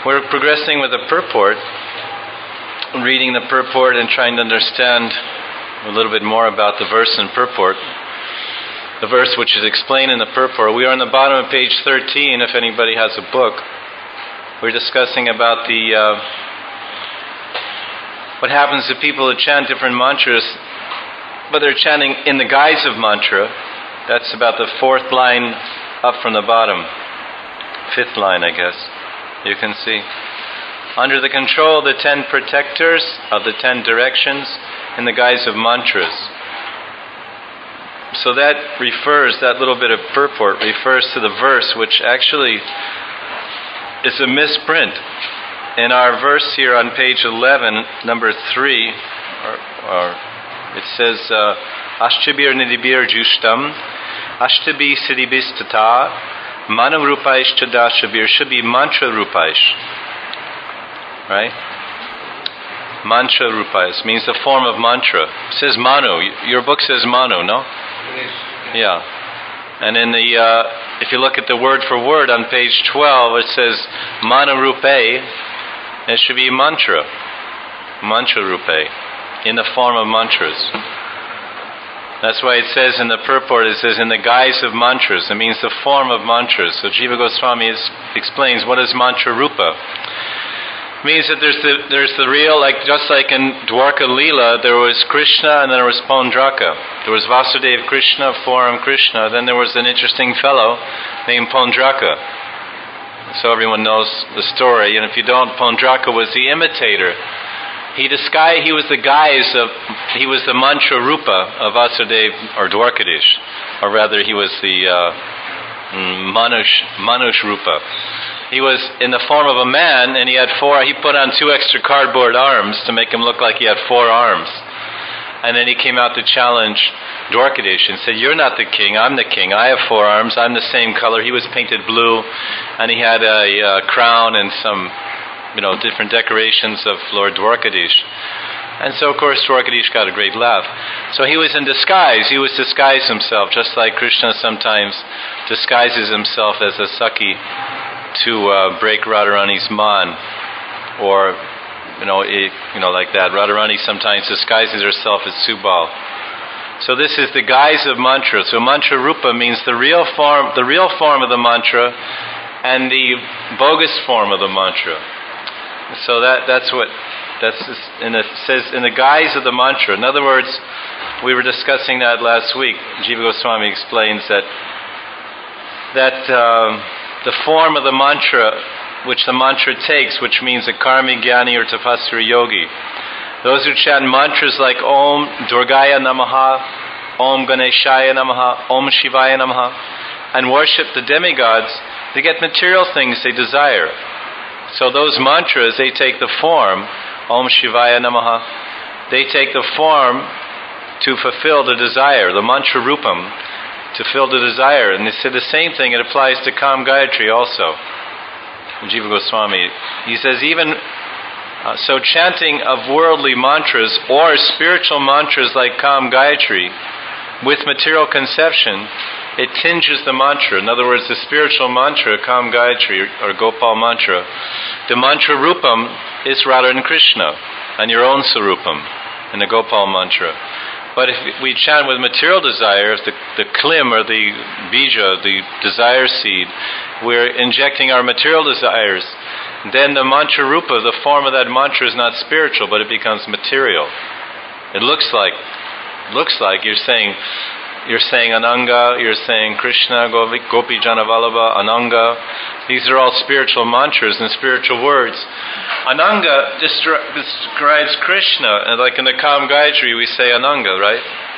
We're progressing with the purport, reading the purport and trying to understand a little bit more about the verse and purport. The verse which is explained in the purport. We are on the bottom of page 13, if anybody has a book. We're discussing about what happens to people who chant different mantras, but they're chanting in the guise of mantra. That's about the fourth line up from the bottom. Fifth line, I guess. You can see. Under the control of the 10 protectors of the 10 directions in the guise of mantras. So that little bit of purport refers to the verse, which actually is a misprint. In our verse here on page 11, number 3, it says, Ashtabir nidibir jushtam, ashtabi siddhibistata, Manu Rupaish Chadashabir should be mantra Rupaish. Right? Mantra Rupaish means the form of mantra. It says Manu. Your book says Manu, no? Yeah. And in if you look at the word for word on page 12, it says Manu Rupe. It should be mantra. Mantra Rupe. In the form of mantras. That's why it says in the purport, it says in the guise of mantras. It means the form of mantras. So Jiva Goswami explains what is mantra rupa. It means that there's the real, just like in Dwarka Leela, there was Krishna and then there was Pondraka. There was Vasudeva Krishna, form Krishna. Then there was an interesting fellow named Pondraka. So everyone knows the story. And if you don't, Pondraka was the imitator. He was the mantra rupa of Vasudeva or Dwarkadish, or rather he was the Manush rupa. He was in the form of a man, and he put on 2 extra cardboard arms to make him look like he had 4 arms. And then he came out to challenge Dwarkadish and said, "You're not the king, I'm the king. I have 4 arms, I'm the same color." He was painted blue, and he had a crown and some different decorations of Lord Dwarkadish. And so, of course, Dwarkadish got a great laugh. So he was in disguise. He was disguised himself, just like Krishna sometimes disguises himself as a Sakhi to break Radharani's man. Or, like that. Radharani sometimes disguises herself as Subal. So this is the guise of mantra. So mantra rupa means the real form of the mantra and the bogus form of the mantra. So it says in the guise of the mantra. In other words, we were discussing that last week. Jiva Goswami explains that the form of the mantra, which the mantra takes, which means a karmi, jnani, or tapasvi yogi. Those who chant mantras like Om Durgaya Namaha, Om Ganeshaya Namaha, Om Shivaya Namaha, and worship the demigods, they get material things they desire. So those mantras, they take the form, Om Shivaya Namaha, they take the form to fulfill the desire, the mantra rupam, to fill the desire. And they say the same thing, it applies to Kam Gayatri also. Jiva Goswami, he says so chanting of worldly mantras or spiritual mantras like Kam Gayatri with material conception, it tinges the mantra. In other words, the spiritual mantra, Kam Gayatri or Gopal mantra, the mantra rupam is Radha and Krishna and your own sarupam in the Gopal mantra. But if we chant with material desire, the klim or the bija, the desire seed, we're injecting our material desires, then the mantra rupa, the form of that mantra is not spiritual, but it becomes material. It looks like you're saying Ananga, you're saying Krishna, Gopi Janavallabha, Ananga. These are all spiritual mantras and spiritual words. Ananga describes Krishna, and like in the Kam Gayatri we say Ananga, right?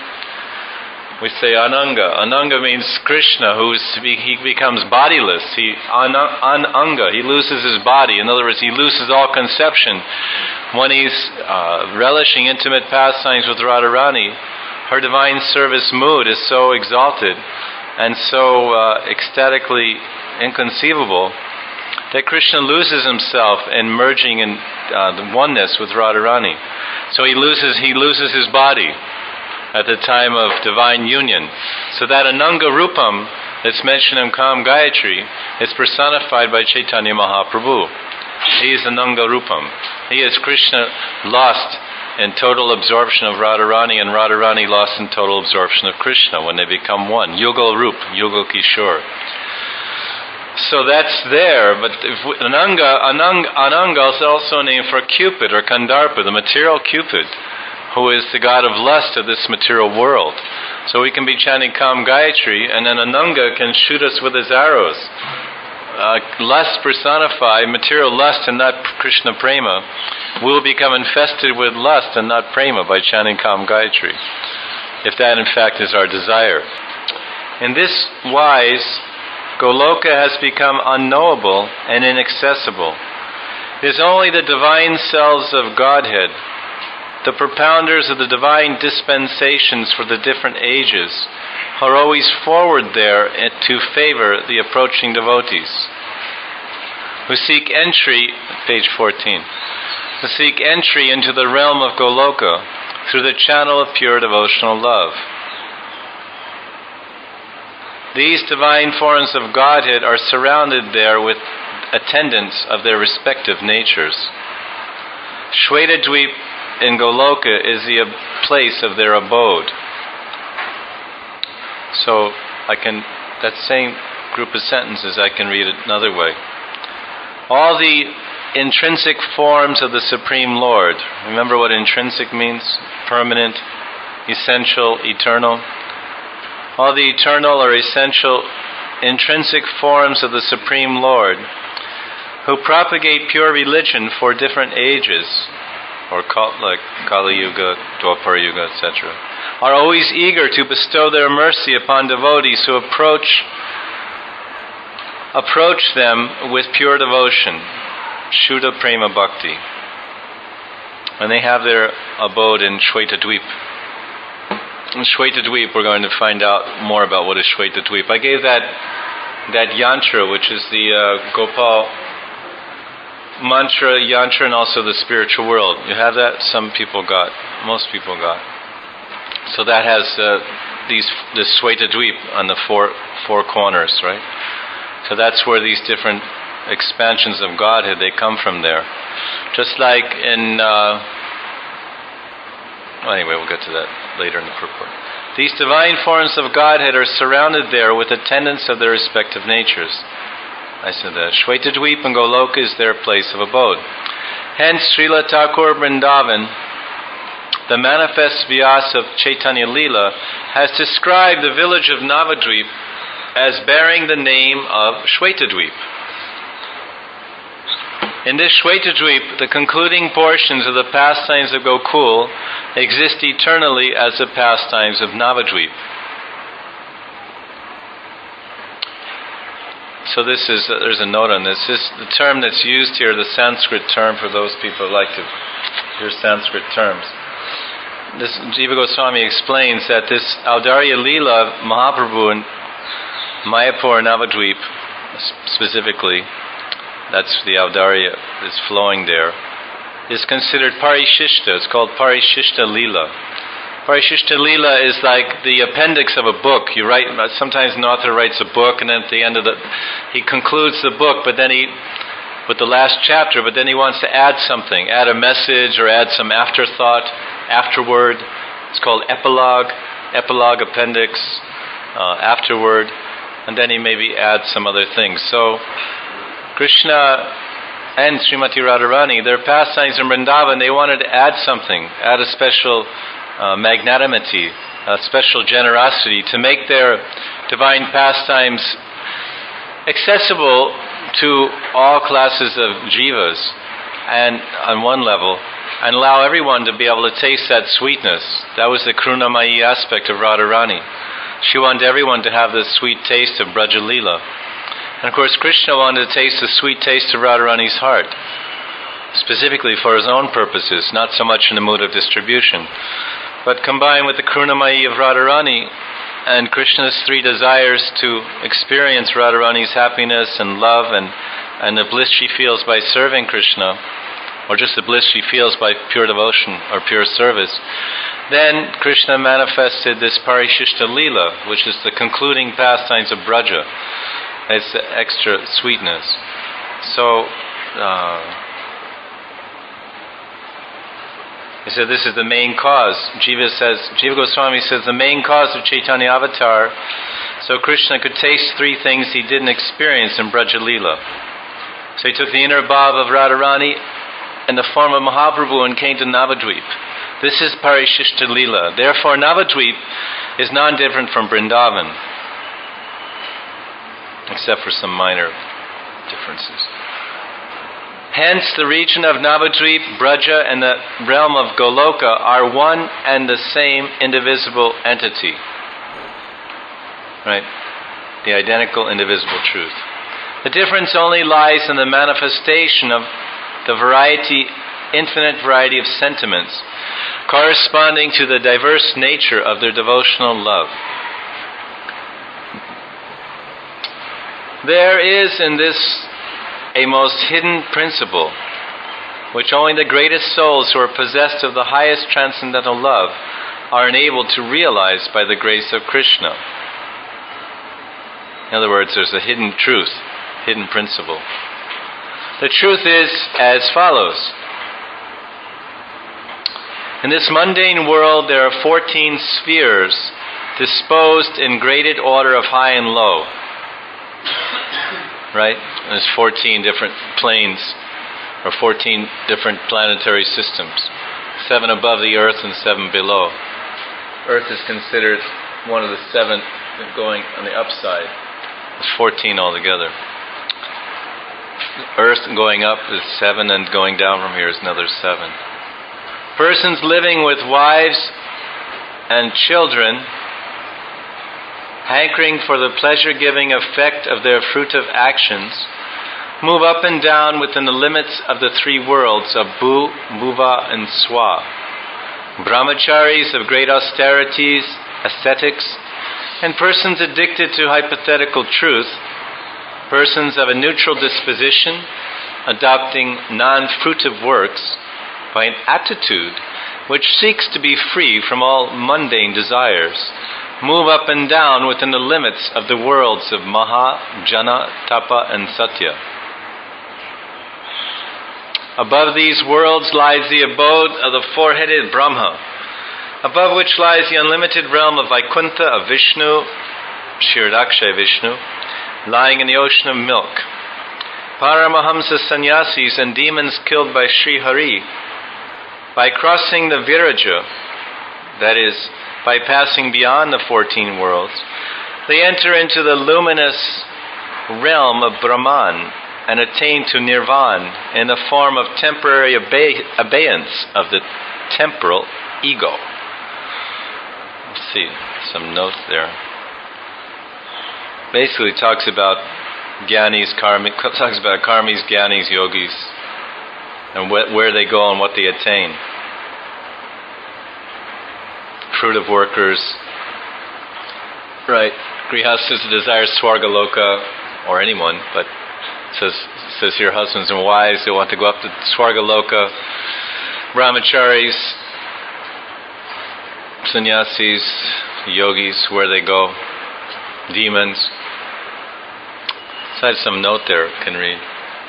We say Ananga. Ananga means Krishna, he becomes bodiless. Ananga, he loses his body. In other words, he loses all conception. When he's relishing intimate pastimes with Radharani, her divine service mood is so exalted and so ecstatically inconceivable that Krishna loses himself in merging in the oneness with Radharani. So he loses his body at the time of divine union. So that Ananga Rupam that's mentioned in Kam Gayatri is personified by Chaitanya Mahaprabhu. He is Ananga Rupam. He is Krishna lost in total absorption of Radharani, and Radharani lost in total absorption of Krishna when they become one. Yugal Rup, Yugal Kishore. So that's there, but Ananga is also a name for Cupid or Kandarpa, the material Cupid, who is the god of lust of this material world. So we can be chanting Kam Gayatri, and then Ananga can shoot us with his arrows. Lust personified, material lust and not Krishna Prema, will become infested with lust and not Prema by chanting Kam Gayatri, if that in fact is our desire. In this wise, Goloka has become unknowable and inaccessible. It is only the divine selves of Godhead, the propounders of the divine dispensations for the different ages, are always forward there to favor the approaching devotees, who seek entry, page 14, who seek entry into the realm of Goloka through the channel of pure devotional love. These divine forms of Godhead are surrounded there with attendants of their respective natures. Shwetadweep in Goloka is the place of their abode. So that same group of sentences I can read it another way. All the intrinsic forms of the Supreme Lord. Remember what intrinsic means? Permanent, essential, eternal. All the eternal or essential intrinsic forms of the Supreme Lord, who propagate pure religion for different ages, or like Kali Yuga, Dwapara Yuga, etc., are always eager to bestow their mercy upon devotees who approach them with pure devotion, Shuddha Prema Bhakti. And they have their abode in Shwetadweep. In Shwetadweep, we're going to find out more about what is Shwetadweep. I gave that yantra, which is the Gopal mantra, yantra, and also the spiritual world. You have that? Some people got. Most people got. So that has this Shwetadweep on the four corners, right? So that's where these different expansions of Godhead, they come from there. Just like in... anyway, we'll get to that later in the purport. These divine forms of Godhead are surrounded there with attendants of their respective natures. I said that. Shwetadweep and Goloka is their place of abode. Hence, Srila Thakur Vrindavan, the manifest Vyas of Chaitanya Leela, has described the village of Navadweep as bearing the name of Shwetadweep. In this Shwetadweep, the concluding portions of the pastimes of Gokul exist eternally as the pastimes of Navadweep. So there's a note on this. The term that's used here, the Sanskrit term for those people who like to hear Sanskrit terms. This Jiva Goswami explains that this Audarya Leela Mahaprabhu in Mayapur and Navadweep specifically, that's the Audarya that's flowing there, is considered Parishishta. It's called Parishishta Leela. Parishishta Leela is like the appendix of a book. You write, sometimes an author writes a book, and then at the end of he concludes the book, but then with the last chapter, but then he wants to add something, add a message or add some afterthought, afterword. It's called epilogue appendix, afterward, and then he maybe adds some other things. So Krishna and Srimati Radharani, their pastimes in Vrindavan, they wanted to add something, add a special magnanimity, a special generosity to make their divine pastimes accessible to all classes of jivas, and on one level, and allow everyone to be able to taste that sweetness. That was the Karunamayi aspect of Radharani. She wanted everyone to have the sweet taste of Braja Leela. And of course, Krishna wanted to taste the sweet taste of Radharani's heart, specifically for his own purposes, not so much in the mood of distribution. But combined with the Karunamayi of Radharani and Krishna's three desires to experience Radharani's happiness and love and the bliss she feels by serving Krishna, or just the bliss she feels by pure devotion or pure service, then Krishna manifested this Parishishta Leela, which is the concluding pastimes of Braja. It's the extra sweetness. So he said this is the main cause. Jiva Goswami says the main cause of Chaitanya Avatar, so Krishna could taste three things he didn't experience in Braja Leela. So he took the inner bhav of Radharani in the form of Mahaprabhu and came to Navadvip. This is Parishishta Leela. Therefore Navadvip is non-different from Vrindavan, except for some minor differences. Hence, the region of Navadvip, Braja, and the realm of Goloka are one and the same indivisible entity. Right? The identical, indivisible truth. The difference only lies in the manifestation of the infinite variety of sentiments corresponding to the diverse nature of their devotional love. There is in this a most hidden principle, which only the greatest souls who are possessed of the highest transcendental love are enabled to realize by the grace of Krishna. In other words, there's a hidden truth, hidden principle. The truth is as follows. In this mundane world, there are 14 spheres disposed in graded order of high and low. Right? There's 14 different planes, or 14 different planetary systems. 7 above the Earth and 7 below. Earth is considered one of the 7 going on the upside. There's 14 altogether. Earth going up is 7, and going down from here is another 7. Persons living with wives and children, hankering for the pleasure-giving effect of their fruitive actions, move up and down within the limits of the 3 worlds of Bhu, Bhuva, and Swa. Brahmacharis of great austerities, ascetics, and persons addicted to hypothetical truth, persons of a neutral disposition, adopting non-fruitive works by an attitude which seeks to be free from all mundane desires, move up and down within the limits of the worlds of Maha, Jana, Tapa, and Satya. Above these worlds lies the abode of the four-headed Brahma, above which lies the unlimited realm of Vaikuntha, of Vishnu, Shirdakshay Vishnu, lying in the ocean of milk. Paramahamsa sannyasis and demons killed by Sri Hari, by crossing the Viraja, that is, by passing beyond the 14 worlds, they enter into the luminous realm of Brahman and attain to Nirvana in the form of temporary abeyance of the temporal ego. Let's see, some notes there. Basically talks about Gyanis, talks about Karmis, Gyanis, Yogis, and where they go and what they attain. Fruitive workers, right? Grihasthas desires Swargaloka, or anyone, but it says here husbands and wives, they want to go up to Swargaloka. Brahmacharis, sannyasis, yogis, where they go. Demons. So I have some note there, can read.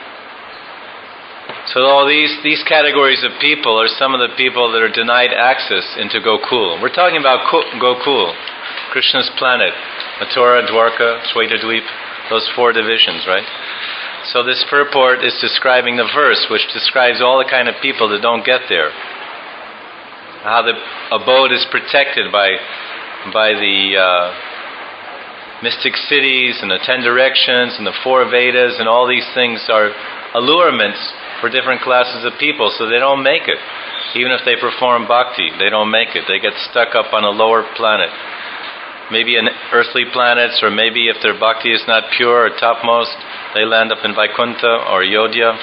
So all these categories of people are some of the people that are denied access into Gokul. We're talking about Gokul, Krishna's planet, Mathura, Dwarka, Shwetadweep, those 4 divisions, right? So this purport is describing the verse, which describes all the kind of people that don't get there. How the abode is protected by the mystic cities and the 10 directions and the 4 Vedas, and all these things are allurements for different classes of people, so they don't make it. Even if they perform bhakti, they don't make it. They get stuck up on a lower planet. Maybe in earthly planets, or maybe if their bhakti is not pure or topmost, they land up in Vaikuntha or Yodhya.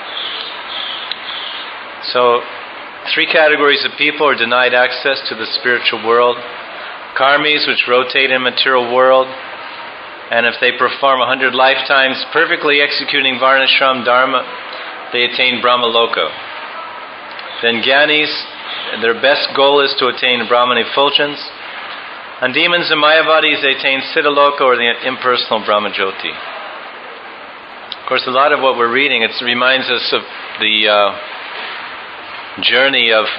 So, 3 categories of people are denied access to the spiritual world. Karmis, which rotate in material world, and if they perform 100 lifetimes perfectly executing Varnashram Dharma, they attain Brahmaloka. Then Gyanis, their best goal is to attain Brahman effulgence. And demons and Mayavadis, they attain Siddhaloka, or the impersonal Brahmajyoti. course, a lot of what we're reading, it reminds us of the journey of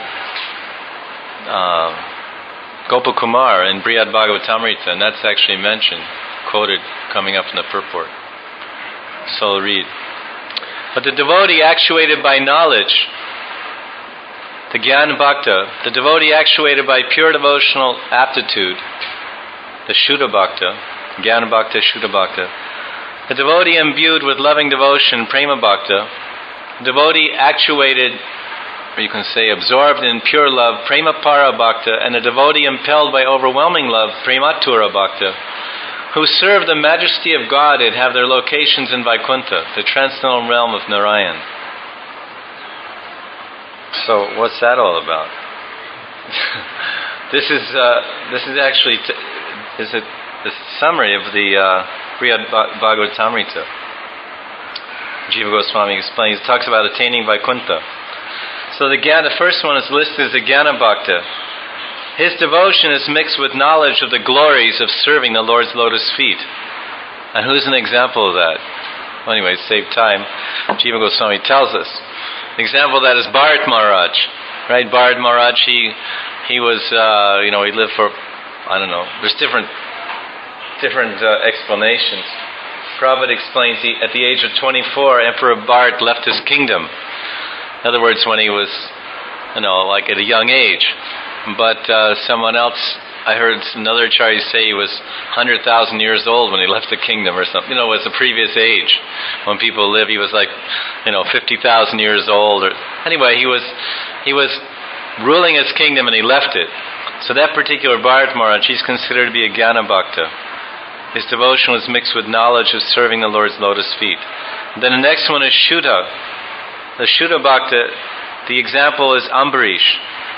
Gopakumar in Brihad Bhagavatamrita, and that's actually mentioned, quoted, coming up in the purport. So I'll read. But the devotee actuated by knowledge, the Jnana Bhakta, the devotee actuated by pure devotional aptitude, the Shuddha Bhakta, Jnana Bhakta, Shuddha Bhakta, the devotee imbued with loving devotion, Prema Bhakta, the devotee actuated, or you can say absorbed in pure love, Prema Para Bhakta, and a devotee impelled by overwhelming love, Prematura Bhakta, who serve the majesty of God and have their locations in Vaikuntha, the transcendental realm of Narayan. So, what's that all about? This is actually the summary of the Brihad Bhagavatamrita. Jiva Goswami explains. It talks about attaining Vaikuntha. So the first one is listed as the Jnana Bhakta. His devotion is mixed with knowledge of the glories of serving the Lord's lotus feet. And who's an example of that? Well, anyway, to save time, Jiva Goswami tells us. An example of that is Bharat Maharaj. Right? Bharat Maharaj, he was, he lived for, I don't know, there's different explanations. Prabhupada explains at the age of 24, Emperor Bharat left his kingdom. In other words, when he was, like at a young age. But someone else, I heard another acharya say he was 100,000 years old when he left the kingdom or something. It was the previous age. When people live, he was like, 50,000 years old. Anyway, he was ruling his kingdom and he left it. So that particular Bharat Maharaj, he's considered to be a Jnana Bhakta. His devotion was mixed with knowledge of serving the Lord's lotus feet. Then the next one is Shuddha. The Shuddha Bhakta, the example is Ambarish.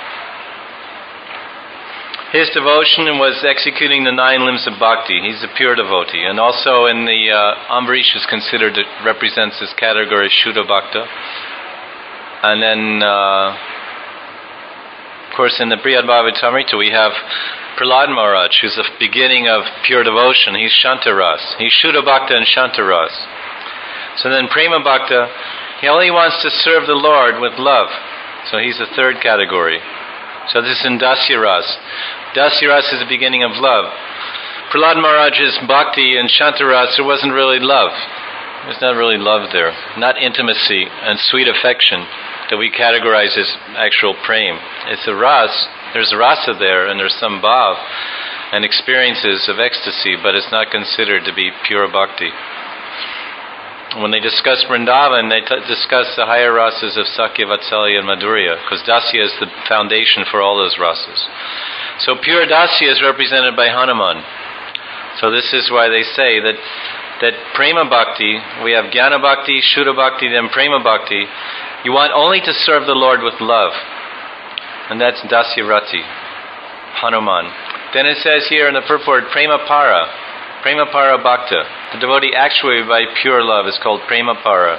His devotion was executing the 9 limbs of bhakti. He's a pure devotee. And also in the Ambarish is considered, it represents this category Shuddha Bhakta. And then, of course, in the Brihad Bhagavatamrita we have Prahlad Maharaj, who's the beginning of pure devotion. He's Shantaras. He's Shuddha Bhakta and Shantaras. So then Prema Bhakta, he only wants to serve the Lord with love. So he's the third category. So this is in Dasya Ras. Dasya Ras is the beginning of love. Prahlad Maharaj's bhakti and Shantaras, there wasn't really love. There's not really love there. Not intimacy and sweet affection that we categorize as actual prem. It's a ras. There's a rasa there and there's some bhav and experiences of ecstasy, but it's not considered to be pure bhakti. When they discuss Vrindavan, they discuss the higher rasas of Sakya, Vatsalya, and Madhurya, because Dasya is the foundation for all those rasas. So pure Dasya is represented by Hanuman. So this is why they say that Prema Bhakti, we have Jnana Bhakti, Shuddha Bhakti, then Prema Bhakti. You want only to serve the Lord with love. And that's Dasya Rati, Hanuman. Then it says here in the purport, Prema Para Bhakta. The devotee actuated by pure love is called Prema Para.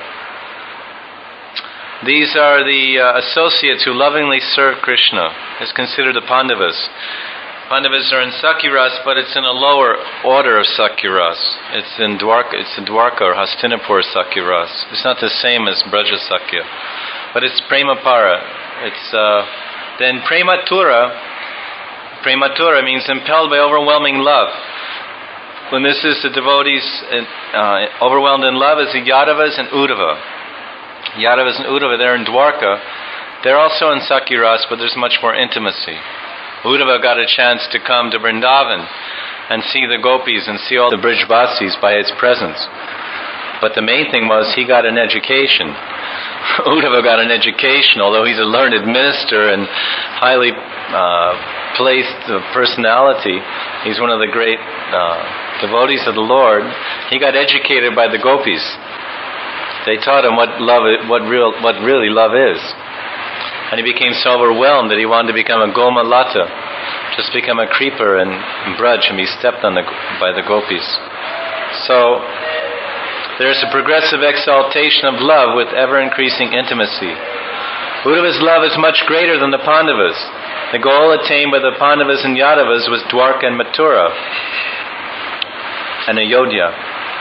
These are the associates who lovingly serve Krishna. It's considered the Pandavas. Pandavas are in Sakyaras, but it's in a lower order of Sakyaras. It's in Dwarka or Hastinapur Sakyaras. It's not the same as Braja Sakya, but it's Prema Para. It's then Prematura. Prematura means impelled by overwhelming love. When this is the devotees overwhelmed in love is the Yadavas and Uddhava. Yadavas and Uddhava, they're in Dwarka. They're also in Sakyaras, but there's much more intimacy. Uddhava got a chance to come to Vrindavan and see the gopis and see all the Brijvasis by his presence. But the main thing was he got an education. Uddhava got an education, although he's a learned minister and highly placed personality. He's one of the great devotees of the Lord. He got educated by the gopis. They taught him what really love is. And he became so overwhelmed that he wanted to become a Goma Lata, just become a creeper and Braj and be stepped on by the gopis. So there's a progressive exaltation of love with ever-increasing intimacy. Uddhava's love is much greater than the Pandavas. The goal attained by the Pandavas and Yadavas was Dwarka and Mathura and Ayodhya.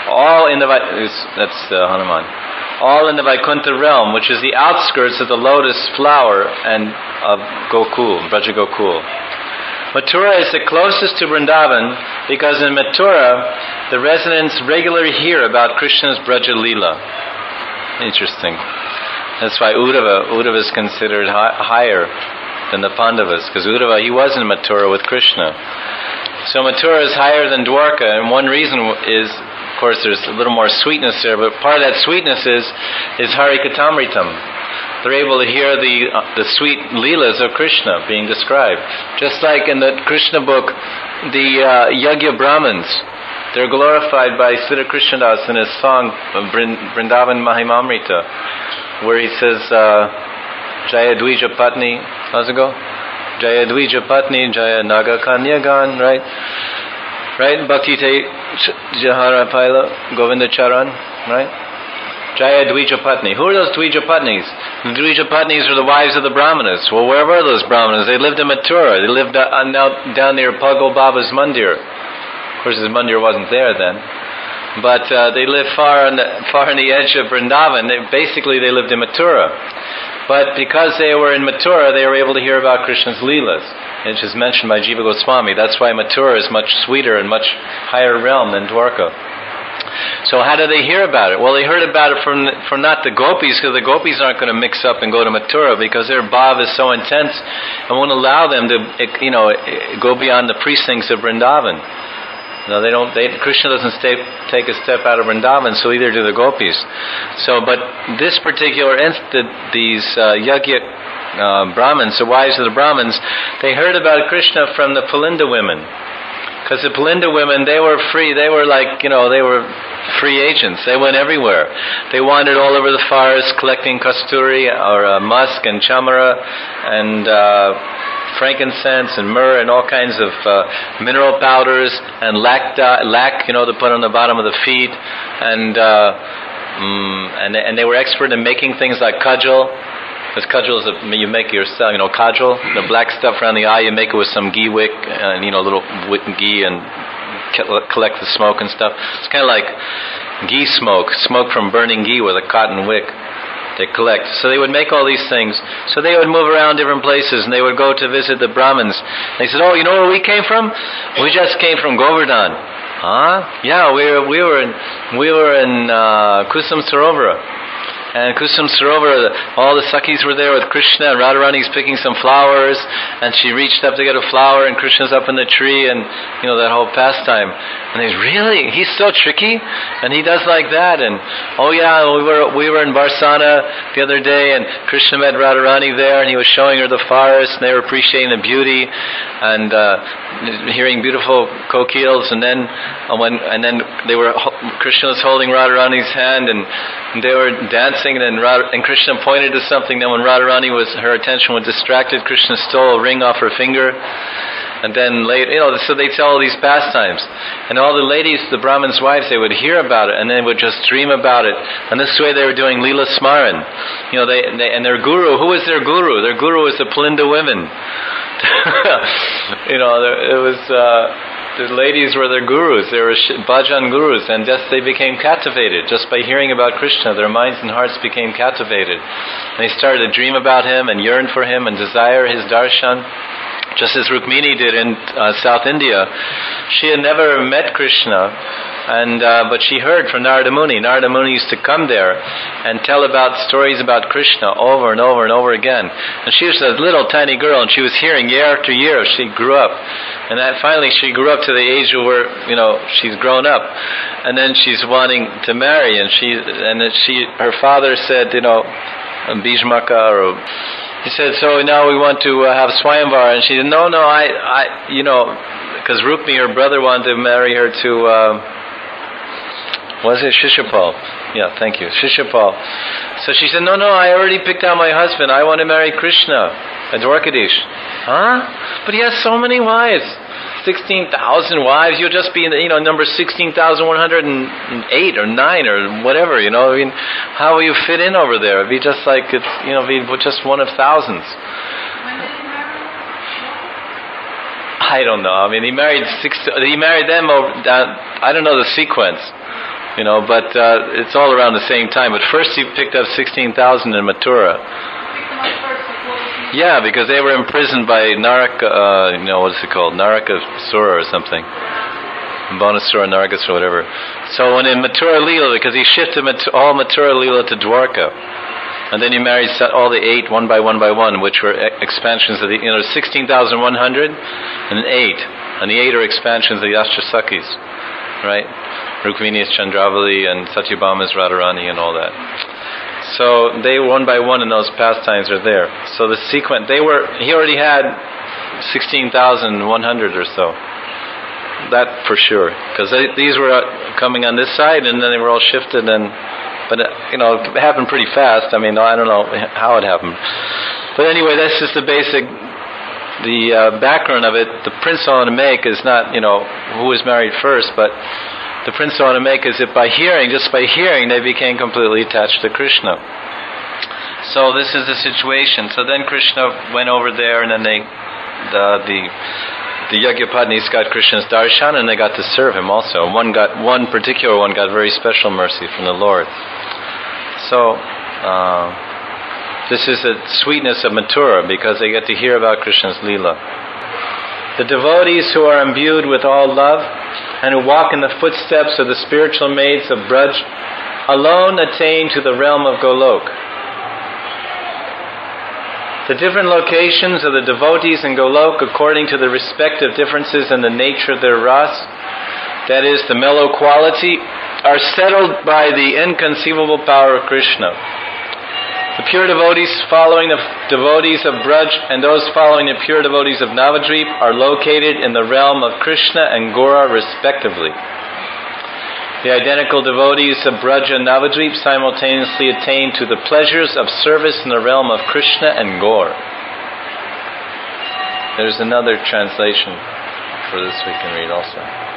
all in the Hanuman. All in the Vaikuntha realm, which is the outskirts of the lotus flower and of Gokul, Braja Gokul. Mathura is the closest to Vrindavan because in Mathura, the residents regularly hear about Krishna's Braja Leela. Interesting. That's why Uddhava is considered higher than the Pandavas, because Uddhava, he was in Mathura with Krishna. So Mathura is higher than Dwarka, and one reason is, of course, there's a little more sweetness there, but part of that sweetness is Harikatamritam. They're able to hear the sweet leelas of Krishna being described. Just like in the Krishna book, the Yagya Brahmins, they're glorified by Siddha Krishnadas in his song Vrindavan Mahimamrita, where he says, Jaya Dvija Patni, how's it go? Jaya Dvija Patni, Jaya Naga Kanyagan, right? Right? Bhakti Te Jahara Paila, Govinda Charan, right? Jaya Dvija Patni. Who are those Dvija Patnis? The Dvija Patnis are the wives of the Brahmanas. Well, where were those Brahmanas? They lived in Mathura. They lived down near Pagal Baba's mandir. Of course, his mandir wasn't there then. But they lived far on the edge of Vrindavan. Basically, they lived in Mathura. But because they were in Mathura, they were able to hear about Krishna's Leelas. Which is mentioned by Jiva Goswami. That's why Mathura is much sweeter and much higher realm than Dwarka. So how did they hear about it? Well, they heard about it from not the gopis, because the gopis aren't going to mix up and go to Mathura because their bhav is so intense and won't allow them to, go beyond the precincts of Vrindavan. No, they don't. Krishna doesn't take a step out of Vrindavan, so either do the gopis. So, but this particular instant, these Yagya Brahmins, the wives of the Brahmins, they heard about Krishna from the Pulinda women. Because the Pulinda women, they were free. They were they were free agents. They went everywhere. They wandered all over the forest collecting kasturi or musk and chamara and frankincense and myrrh and all kinds of mineral powders and lac to put on the bottom of the feet, and they were expert in making things like kajal. Because kajal is you make yourself, kajal, the black stuff around the eye, you make it with some ghee wick and, little wick ghee and collect the smoke and stuff. It's kind of like ghee smoke from burning ghee with a cotton wick they collect. So they would make all these things. So they would move around different places and they would go to visit the Brahmins. They said, oh, you know where we came from? We just came from Govardhan. Huh? Yeah, we were in Kusum Sarovara. And Kusum Sarovar, all the Sakhis were there with Krishna, and Radharani's picking some flowers, and she reached up to get a flower, and Krishna's up in the tree, and, that whole pastime. And he's, really? He's so tricky? And he does like that, and, oh yeah, we were in Barsana the other day, and Krishna met Radharani there, and he was showing her the forest, and they were appreciating the beauty, and hearing beautiful kokils, and then Krishna was holding Radharani's hand, and they were dancing, and Krishna pointed to something. Then when Radharani her attention was distracted, Krishna stole a ring off her finger. And then later, so they tell all these pastimes. And all the ladies, the Brahmins' wives, they would hear about it, and they would just dream about it. And this way they were doing Leela Smaran. And their guru, who was their guru? Their guru was the Pulinda women. The ladies were their gurus. They were bhajan gurus, and they became captivated. Just by hearing about Krishna, their minds and hearts became captivated. And they started to dream about him and yearn for him and desire his darshan. Just as Rukmini did in South India. She had never met Krishna, but she heard from Narada Muni. Narada Muni used to come there and tell about stories about Krishna over and over and over again. And she was a little tiny girl, and she was hearing year after year. She grew up. And finally she grew up to the age where, she's grown up. And then she's wanting to marry, and her father said, Bhishmaka, he said, so now we want to have Swayamvara. And she said, no, because Rukmi, her brother, wanted to marry her to, was it Shishapal? Yeah, thank you, Shishapal. So she said, no, I already picked out my husband. I want to marry Krishna, a Dwarkadish. Huh? But he has so many wives. 16,000 wives. You'll just be in number 16,108 or 9 or whatever, how will you fit in over there? It'd be just like, be just one of thousands. I don't know. I mean, he married them over, I don't know the sequence. but it's all around the same time. But first he picked up 16,000 in Mathura. Yeah, because they were imprisoned by Naraka, what is it called? Narakasura or something. Bonasura, Nargasura, whatever. So when in Mathura Leela, because he shifted all Mathura Leela to Dwarka. And then he married all the 8 one by one, which were expansions of the, 16,100 and 8. And the 8 are expansions of the Ashtasakis, right? Rukmini's Chandravali and Satyabhama's Radharani and all that. So they one by one in those pastimes are there. So the sequence, he already had 16,100 or so. That for sure. Because these were coming on this side and then they were all shifted but it happened pretty fast. I don't know how it happened. But anyway, that's just the basic, the background of it. The principle to make is not, who was married first, but the principle to make is that just by hearing, they became completely attached to Krishna. So this is the situation. So then Krishna went over there, and then the Yajnapadnis got Krishna's darshan, and they got to serve him also. One particular one got very special mercy from the Lord. So this is the sweetness of Mathura, because they get to hear about Krishna's Leela. The devotees who are imbued with all love and who walk in the footsteps of the spiritual maids of Braj alone attain to the realm of Golok. The different locations of the devotees in Golok, according to the respective differences in the nature of their ras, that is, the mellow quality, are settled by the inconceivable power of Krishna. The pure devotees following the devotees of Braj and those following the pure devotees of Navadvip are located in the realm of Krishna and Gora respectively. The identical devotees of Braj and Navadvip simultaneously attain to the pleasures of service in the realm of Krishna and Gaur. There's another translation for this we can read also.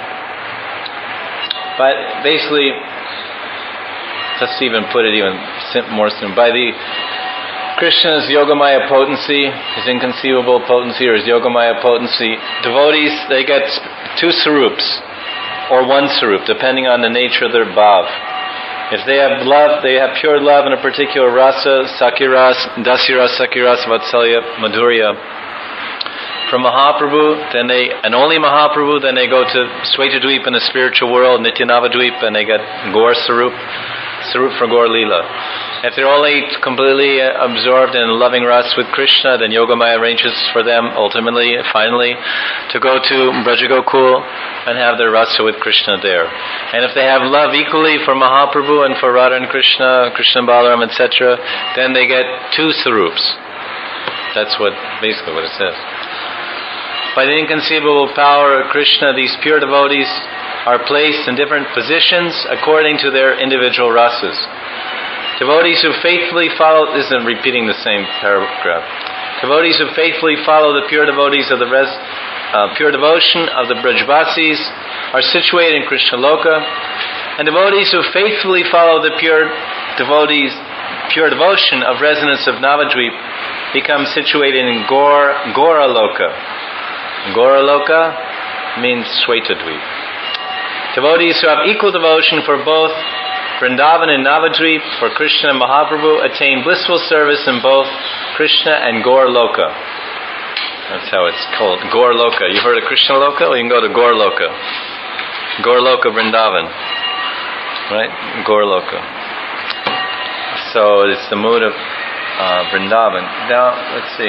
But basically, let's even put it even more simple. By the Krishna's Yogamaya potency, his inconceivable potency or his Yogamaya potency, devotees, they get 2 sarups or 1 sarup, depending on the nature of their bhav. If they have love, they have pure love in a particular rasa, sakiras, dasiras, sakiras, vatsalya, madhurya. From Mahaprabhu, and only Mahaprabhu, then they go to Svetadvip in the spiritual world, Nityanavadvip, and they get Gaur Sarup for Gaur Leela. If they're only completely absorbed in loving ras with Krishna, then Yogamaya arranges for them, finally, to go to Brajagokul and have their rasa with Krishna there. And if they have love equally for Mahaprabhu and for Radha and Krishna, Krishna Balaram, etc., then they get 2 sarups. That's basically what it says. By the inconceivable power of Krishna, these pure devotees are placed in different positions according to their individual rasas. Devotees who faithfully follow, this isn't repeating the same paragraph. Devotees who faithfully follow the pure devotees of the pure devotion of the Brajvasis are situated in Krishna Loka, and devotees who faithfully follow the pure devotion of residents of Navadvip become situated in Gora Loka. Gora Loka means Svetadvip. Devotees who have equal devotion for both Vrindavan and Navadvip, for Krishna and Mahaprabhu, attain blissful service in both Krishna and Gaur Loka. That's how it's called, Gaur Loka. You heard of Krishna Loka? Well, you can go to Gaur Loka. Gaur Loka Vrindavan. Right? Gaur Loka. So it's the mood of Vrindavan. Now, let's see.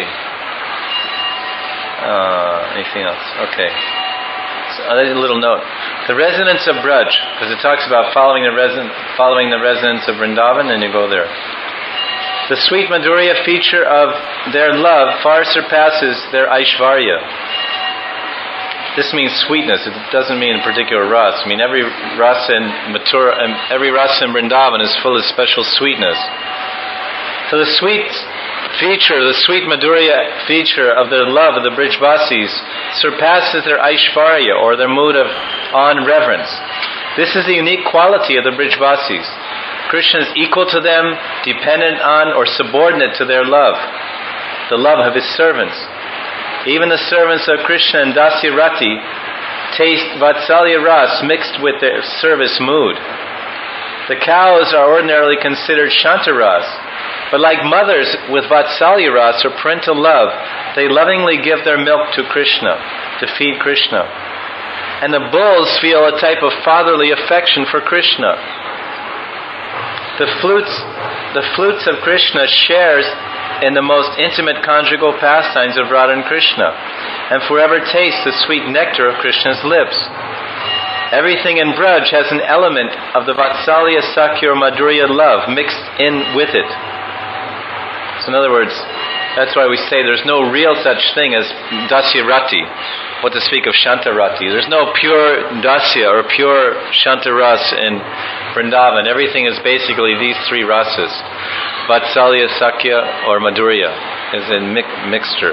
Anything else? Okay. So, a little note. The residents of Braj, because it talks about following the residents of Vrindavan, and you go there. The sweet Madhurya feature of their love far surpasses their Aishvarya. This means sweetness. It doesn't mean a particular ras. I mean, every rasa in Mathura and every rasa in Vrindavan is full of special sweetness. So the sweet Madhurya feature of their love of the Brijvasis surpasses their Aishvarya, or their mood of awe and reverence. This is the unique quality of the Brijvasis. Krishna is equal to them, dependent on or subordinate to their love, the love of his servants. Even the servants of Krishna and Dasya Rati taste Vatsalya Ras mixed with their service mood. The cows are ordinarily considered Shantaras, but like mothers with Vatsalya ras or parental love, they lovingly give their milk to Krishna, to feed Krishna. And the bulls feel a type of fatherly affection for Krishna. The flutes of Krishna shares in the most intimate conjugal pastimes of Radha and Krishna, and forever tastes the sweet nectar of Krishna's lips. Everything in Braj has an element of the Vatsalya, Sakya or Madhurya love mixed in with it. So in other words, that's why we say there's no real such thing as Dasya Rati, what to speak of Shantarati. There's no pure Dasya or pure Shantaras in Vrindavan. Everything is basically these three rasas. Vatsalya, Sakya or Madhurya is in mixture.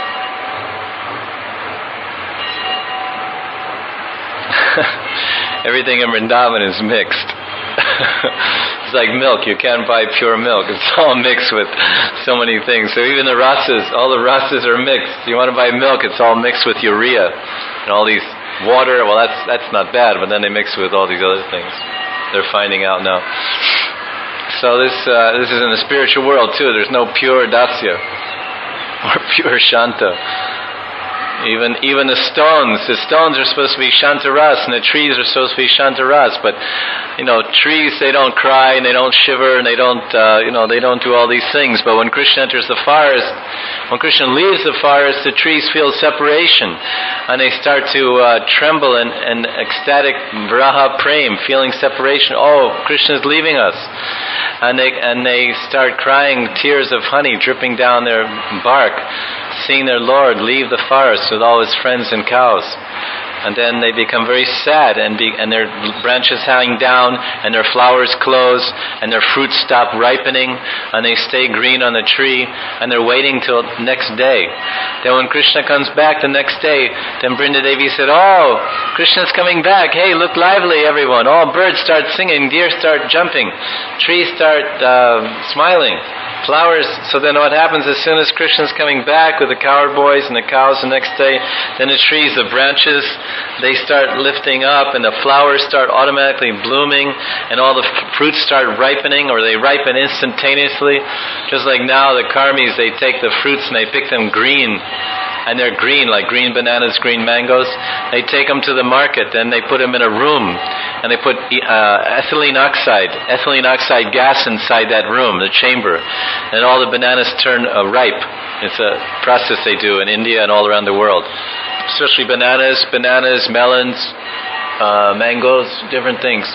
Everything in Vrindavan is mixed. It's like milk. You can't buy pure milk. It's all mixed with so many things. So even the rasas, all the rasas are mixed. You want to buy milk, it's all mixed with urea and all these water. Well, that's not bad, but then they mix with all these other things. They're finding out now. So this is in the spiritual world too. There's no pure dasya or pure shanta. Even the stones are supposed to be Shantaras, and the trees are supposed to be Shantaras. But trees, they don't cry and they don't shiver and they don't they don't do all these things. But when Krishna enters the forest, when Krishna leaves the forest, the trees feel separation and they start to tremble in ecstatic viraha prem, feeling separation. Oh, Krishna's leaving us, and they start crying tears of honey dripping down their bark, seeing their Lord leave the forest with all his friends and cows. And then they become very sad, and their branches hang down, and their flowers close, and their fruits stop ripening, and they stay green on the tree, and they're waiting till next day. Then when Krishna comes back the next day, then Brinda Devi said, "Oh, Krishna's coming back. Hey, look lively, everyone. All birds start singing, deer start jumping, trees start smiling. Flowers." So then what happens as soon as Krishna's coming back with the cowherd boys and the cows the next day, then the trees, the branches, they start lifting up and the flowers start automatically blooming and all the fruits start ripening, or they ripen instantaneously. Just like now the karmis, they take the fruits and they pick them green. And they're green, like green bananas, green mangoes. They take them to the market, then they put them in a room, and they put ethylene oxide gas inside that room, the chamber, and all the bananas turn ripe. It's a process they do in India and all around the world. Especially bananas, melons, mangoes, different things.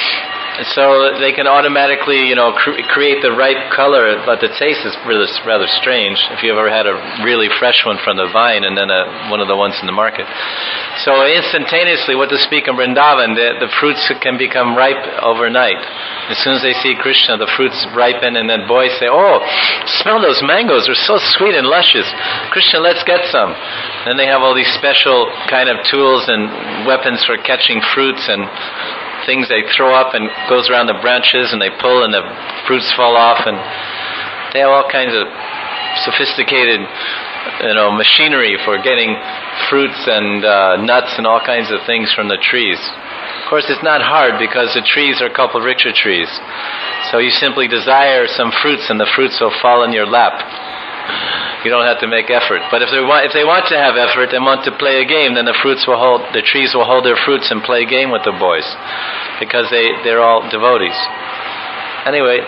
So they can automatically, create the ripe color, but the taste is rather strange if you've ever had a really fresh one from the vine and then one of the ones in the market. So instantaneously, what to speak in Vrindavan, the fruits can become ripe overnight. As soon as they see Krishna, the fruits ripen, and then boys say, "Oh, smell those mangoes, they're so sweet and luscious. Krishna, let's get some." Then they have all these special kind of tools and weapons for catching fruits and things they throw up and goes around the branches, and they pull and the fruits fall off, and they have all kinds of sophisticated machinery for getting fruits and nuts and all kinds of things from the trees. Of course, it's not hard because the trees are Kalpavriksha trees. So you simply desire some fruits and the fruits will fall in your lap. You don't have to make effort. But if they want to have effort and want to play a game, then the trees will hold their fruits and play a game with the boys, because they're all devotees. Anyway,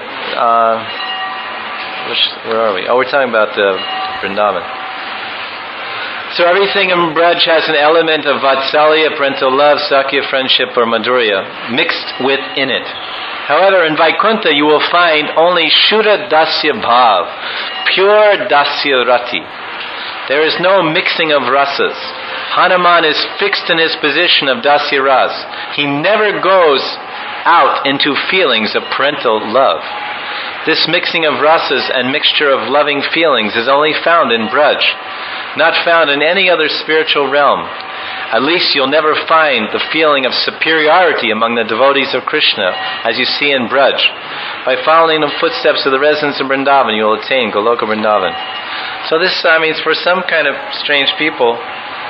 where are we? Oh, we're talking about Vrindavan. So everything in Braj has an element of Vatsalya, parental love, Sakya, friendship, or Madhurya mixed within it. However, in Vaikuntha you will find only Shuddha Dasya Bhav, pure Dasya Rati. There is no mixing of rasas. Hanuman is fixed in his position of Dasya Ras. He never goes out into feelings of parental love. This mixing of rasas and mixture of loving feelings is only found in Braj, not found in any other spiritual realm. At least you'll never find the feeling of superiority among the devotees of Krishna as you see in Braj. By following the footsteps of the residents of Vrindavan, you will attain Goloka Vrindavan. So this, for some kind of strange people,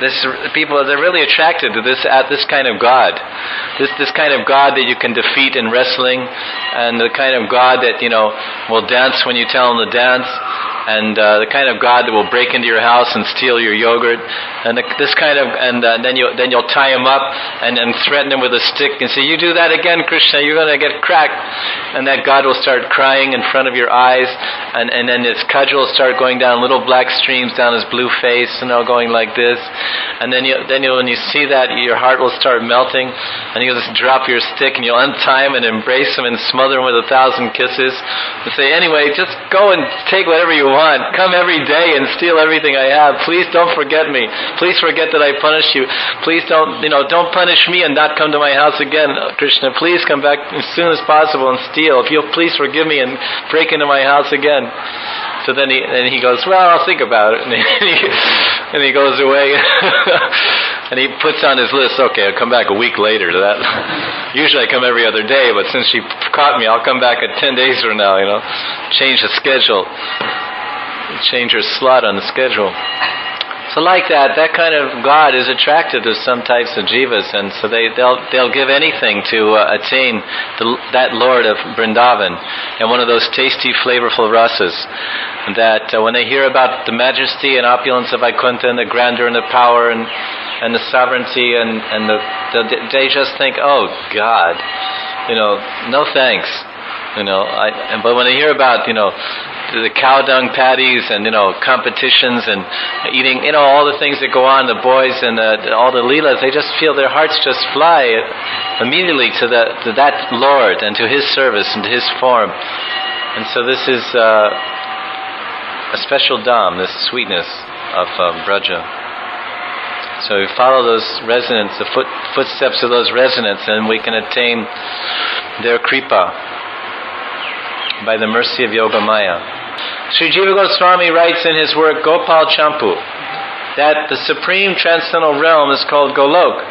people, they're really attracted to this kind of God. This kind of God that you can defeat in wrestling, and the kind of God that, will dance when you tell him to dance, and the kind of God that will break into your house and steal your yogurt, and then you'll tie him up and threaten him with a stick and say, "You do that again, Krishna, you're going to get cracked." And that God will start crying in front of your eyes, and then his cudgel will start going down little black streams down his blue face, going like this. And then when you see that, your heart will start melting, and you'll just drop your stick and you'll untie him and embrace him and smother him with 1,000 kisses and say, "Anyway, just go and take whatever you want. Come every day and steal everything I have. Please don't forget me. Please forget that I punished you. Please don't punish me and not come to my house again, Krishna. Please come back as soon as possible and steal. If you'll please forgive me and break into my house again." So then he goes, "Well, I'll think about it." And he goes away. And he puts on his list, "Okay, I'll come back a week later to that. Usually I come every other day, but since she caught me, I'll come back at 10 days from now, Change the schedule. Change her slot on the schedule." So like that kind of God is attracted to some types of jivas, and so they'll give anything to attain that Lord of Vrindavan and one of those tasty, flavorful rasas. That when they hear about the majesty and opulence of Vaikuntha and the grandeur and the power and the sovereignty they just think, "Oh God, no thanks." But when they hear about the cow dung patties and competitions and eating all the things that go on, the boys and all the leelas, they just feel their hearts just fly immediately to that Lord and to His service and to His form. And so this is a special dham, this sweetness of Braja. So we follow those resonants, the footsteps of those resonants, and we can attain their kripa by the mercy of Yogamaya. Sri Jiva Goswami writes in his work Gopal Champu that the supreme transcendental realm is called Golok,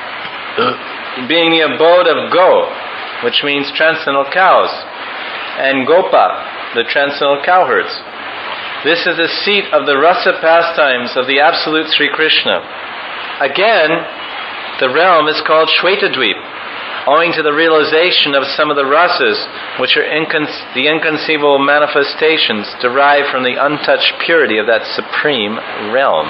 being the abode of Go, which means transcendental cows, and Gopa, the transcendental cowherds. This is the seat of the rasa pastimes of the absolute Sri Krishna. Again, the realm is called Shwetadweep, owing to the realization of some of the rasas, which are the inconceivable manifestations derived from the untouched purity of that supreme realm.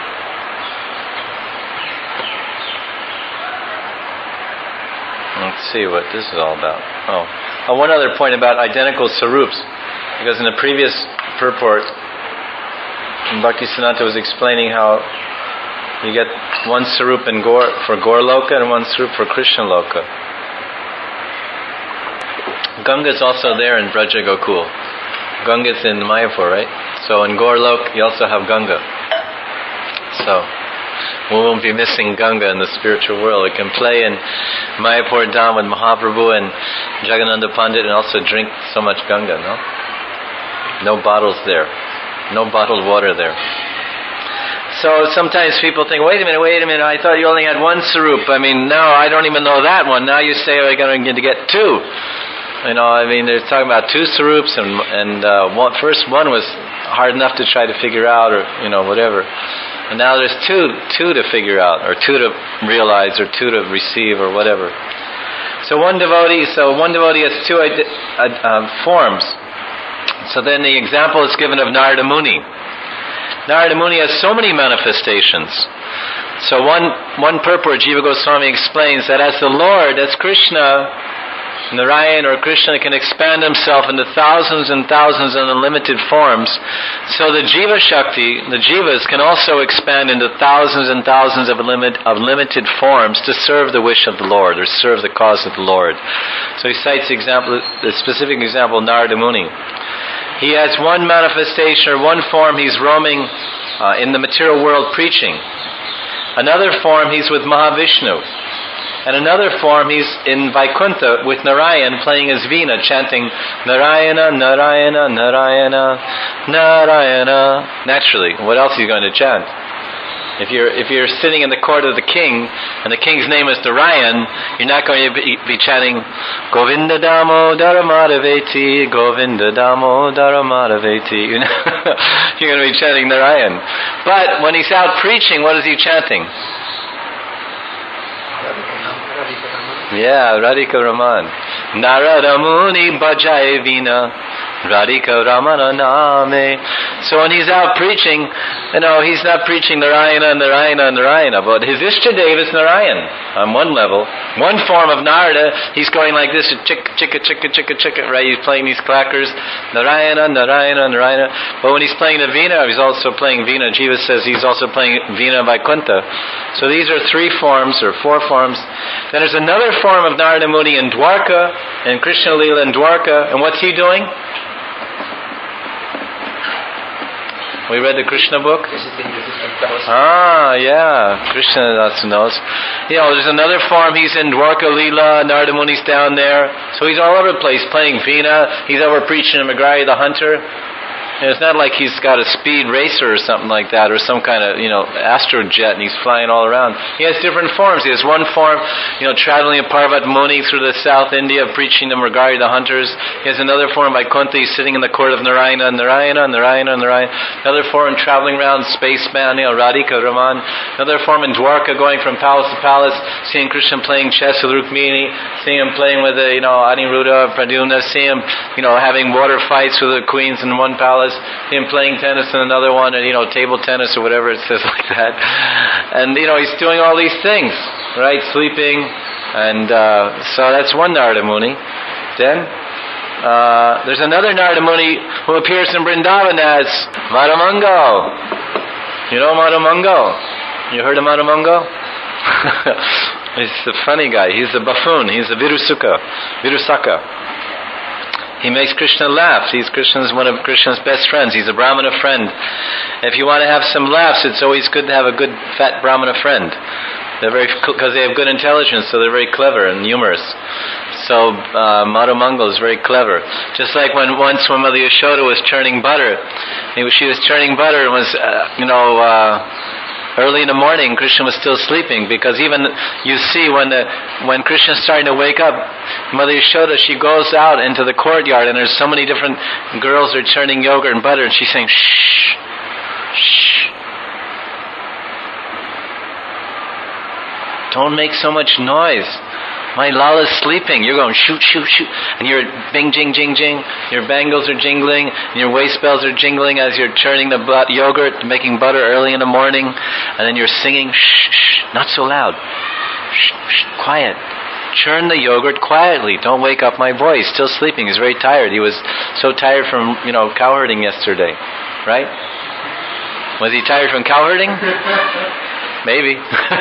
Let's see what this is all about. One other point about identical sarups, because in the previous purport, Bhaktisiddhanta was explaining how you get one sarup for Gaur-loka and one sarup for Krishna-loka. Ganga is also there in Braja Gokul. Ganga is in Mayapur, right? So in Gaur-loka you also have Ganga. So we won't be missing Ganga in the spiritual world. We can play in Mayapur Dham with Mahaprabhu and Jagannatha Pandit and also drink so much Ganga, no? No bottles there. No bottled water there. So sometimes people think, wait a minute, I thought you only had one sarup. Now I don't even know that one. Now you say we're going to get two. They're talking about two sarups, and first one was hard enough to try to figure out, or whatever. And now there's two to figure out, or two to realize, or two to receive, or whatever. So one devotee has two forms. So then the example is given of Narada Muni. Narada Muni has so many manifestations. So one purport, Jiva Goswami explains that as the Lord, as Krishna, Narayan or Krishna can expand himself into thousands and thousands of unlimited forms, so the Jiva Shakti, the Jivas, can also expand into thousands and thousands of limited forms to serve the wish of the Lord or serve the cause of the Lord. So he cites the specific example of Narada Muni. He has one manifestation or one form, he's roaming in the material world preaching. Another form, he's with Mahavishnu. And another form, he's in Vaikuntha with Narayan playing his veena, chanting Narayana, Narayana, Narayana, Narayana. Naturally, what else is he going to chant? If you're sitting in the court of the king, and the king's name is Narayan, you're not going to be chanting Govinda Damodara Madhaveti, Govinda Damodara Madhaveti. You're going to be chanting Narayan. But when he's out preaching, what is he chanting? Yeah, Radhika Raman. Narada Muni Bhajai Vina Radhika Ramana Name. So when he's out preaching, he's not preaching Narayana, but his Ishtadev is Narayan on one level. One form of Narada, he's going like this, chicka, chicka, chicka, chicka, chicka, right? He's playing these clackers, Narayana. But when he's playing the Veena, he's also playing Veena. Jiva says he's also playing Veena Vaikuntha. So these are 3 forms or 4 forms. Then there's another form of Narada Muni in Dwarka, in Krishna Lila in Dwarka, and what's he doing? We read the Krishna book? Yeah. Krishna also knows. There's another form. He's in Dwarka Leela. Narada Muni's down there. So he's all over the place playing Veena. He's over preaching to Magraya the hunter. It's not like he's got a speed racer or something like that, or some kind of, astrojet, and he's flying all around. He has different forms. He has one form, traveling a Parvat Muni through the South India, preaching to Mrigari the hunters. He has another form, Vaikuntha, he's sitting in the court of Narayana. Another form, traveling around, spaceman, Radhika Raman. Another form in Dwarka, going from palace to palace, seeing Krishna playing chess with Rukmini, seeing him playing with, Aniruddha, Pradyumna, seeing him, having water fights with the queens in one palace, him playing tennis in another one, and table tennis or whatever it says like that. And he's doing all these things, right? Sleeping, and so that's one Narada Muni. Then there's another Narada Muni who appears in Vrindavan as Madhamango. You know Madhamango? You heard of Madhamango? He's the funny guy. He's the buffoon. He's the Virusaka. He makes Krishna laugh. He's one of Krishna's best friends. He's a Brahmana friend. If you want to have some laughs, it's always good to have a good fat Brahmana friend. Because they have good intelligence, so they're very clever and humorous. So Madhamangal is very clever. Just like when Mother Yashoda was churning butter. She was churning butter and was, early in the morning, Krishna was still sleeping, because even you see when Krishna's starting to wake up, Mother Yashoda, she goes out into the courtyard, and there's so many different girls are churning yogurt and butter, and she's saying, shh, shh. Don't make so much noise. My Lala's sleeping. You're going shoot, shoot, shoot. And you're bing, jing, jing, jing. Your bangles are jingling. And your waist bells are jingling as you're churning the yogurt, making butter early in the morning. And then you're singing, shh, shh, not so loud. Shh, shh, quiet. Churn the yogurt quietly. Don't wake up my boy. He's still sleeping. He's very tired. He was so tired from, cow herding yesterday. Right? Was he tired from cow herding? Maybe.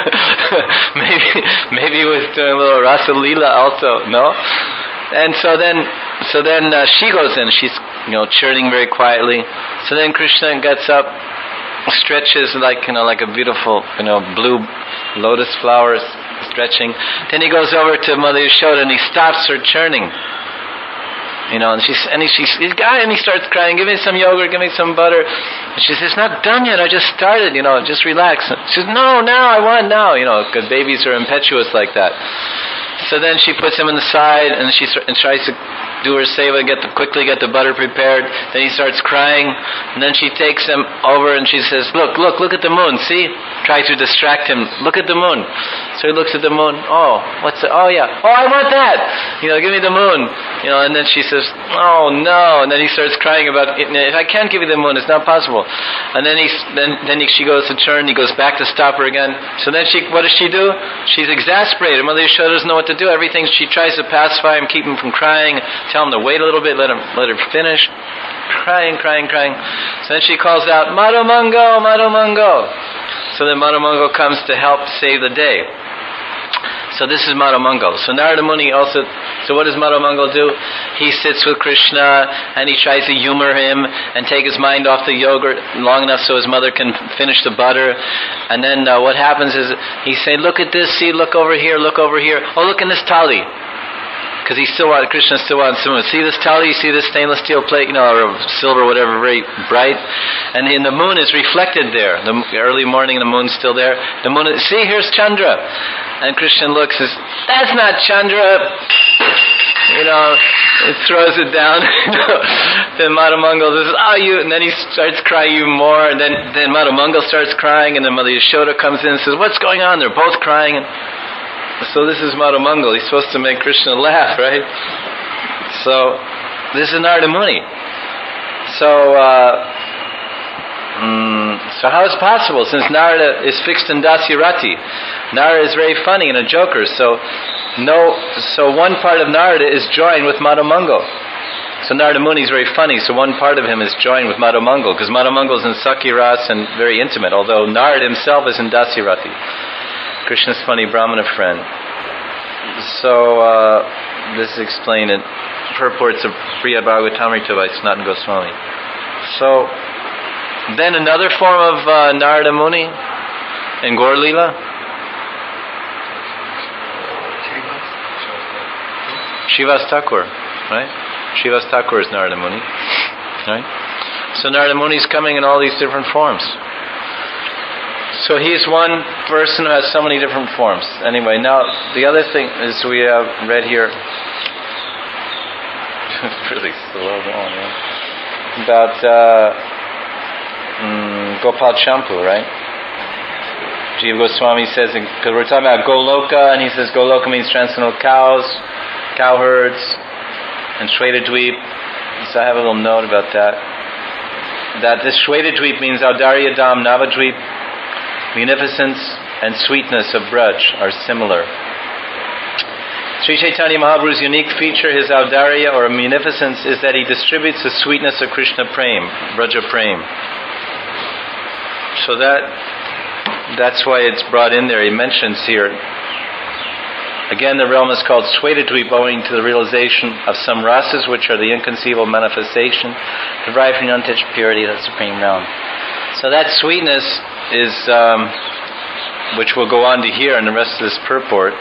maybe he was doing a little Rasa Leela also, no? And so then she goes in, she's, churning very quietly. So then Krishna gets up, stretches like a beautiful, blue lotus flowers stretching. Then he goes over to Mother Yashoda and he stops her churning. And he starts crying, give me some yogurt, give me some butter. And she says, it's not done yet, I just started, just relax. She says, no, now, I want now, because babies are impetuous like that. So then she puts him on the side and she tries to do her seva, quickly get the butter prepared. Then he starts crying, and then she takes him over and she says, look at the moon, see? Tries to distract him. Look at the moon. So he looks at the moon. Oh, what's it? Oh yeah. Oh, I want that. Give me the moon. And then she says, oh no. And then he starts crying about, if I can't give you the moon, it's not possible. And then she goes to turn. He goes back to stop her again. So then what does she do? She's exasperated. Mother Yashoda doesn't know what to do. Everything she tries to pacify him, keep him from crying, tell him to wait a little bit, let her finish. Crying. So then she calls out, Madhamango, Madhamango. So then Madhamango comes to help save the day. So this is Madhamangal. So Narada Muni also, so what does Madhamangal do? He sits with Krishna and he tries to humor him and take his mind off the yogurt long enough so his mother can finish the butter. And then what happens is he's saying, look at this, see, look over here. Oh, look in this thali. because Krishna still wants to move. See this tali, you see this stainless steel plate, or silver, whatever, very bright, and the moon is reflected there. The early morning, the moon's still there. The moon, see, here's Chandra, and Krishna looks, says, that's not Chandra. It throws it down. Then Madhu Mangal says, and then he starts crying even more, and then Madhu Mangal starts crying, and then Mother Yashoda comes in and says, what's going on? They're both crying. So this is Madhu Mangal. He's supposed to make Krishna laugh, right? So this is Narada Muni. So how is it possible? Since Narada is fixed in Dasirati, Narada is very funny and a joker. So one part of Narada is joined with Madhu Mangal. So Narada Muni is very funny. So one part of him is joined with Madhu Mangal, because Madhu Mangal is in Sakhi-ras and very intimate. Although Narada himself is in Dasirati. Krishna's funny Brahmana friend. So this is explained in purports of Priya Bhagavatamrita by Sanatana Goswami. So then another form of Narada Muni in Gaur Leela. Srivas Thakur, right? Srivas Thakur is Narada Muni, right? So Narada Muni is coming in all these different forms. So he's one person who has so many different forms. Anyway, now the other thing is we have read here, it's really slow going, yeah? About Gopal Champu, right? Jiva Goswami says, because we're talking about Goloka, and he says Goloka means transcendental cows, cowherds, and Shweta-dweep. So I have a little note about that. That this Shweta-dweep means Audarya Dham, Navadweep. Munificence and sweetness of Braj are similar. Sri Chaitanya Mahaprabhu's unique feature, his Audarya or munificence, is that he distributes the sweetness of Krishna Prem, Braja Prem. So that's why it's brought in there. He mentions here, again, the realm is called Shweta-dweep owing to the realization of some rasas, which are the inconceivable manifestation derived from the untouched purity of the Supreme Realm. So that sweetness is, which we'll go on to hear in the rest of this purport.